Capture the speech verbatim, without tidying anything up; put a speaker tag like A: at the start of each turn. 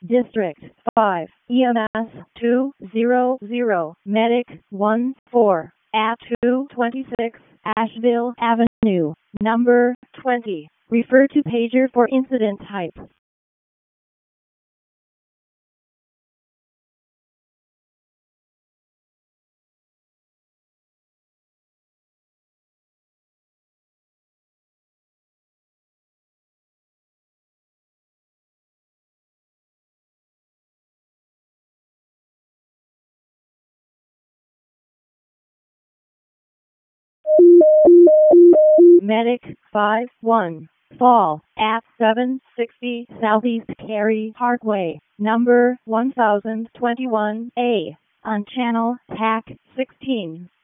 A: District five, E M S two hundred, Medic one four, at two twenty-six, Asheville Avenue, number twenty. Refer to pager for incident type. Medic five one, fall at seven sixty Southeast Cary Parkway, number one thousand twenty-one A, on channel T A C sixteen.